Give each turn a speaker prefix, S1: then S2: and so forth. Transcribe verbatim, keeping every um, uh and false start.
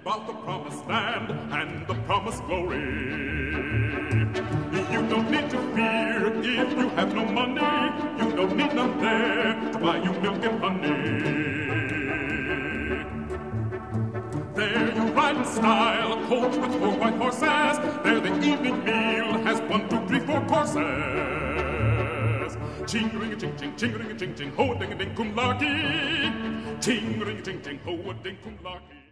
S1: about the promised land and the promised glory. You don't need to fear if you have no money. You don't need none there to buy you milk and honey. There you ride in style, a coach with four white horses. There the evening meal has one, two, three, four courses. Ching-ring-a-ching-ching, ching-ring-a-ching-ching, ho-a-ding-a-ding, cum-larky. Ching-ring-a-ching-ching, ho-a-ding, cum-larky.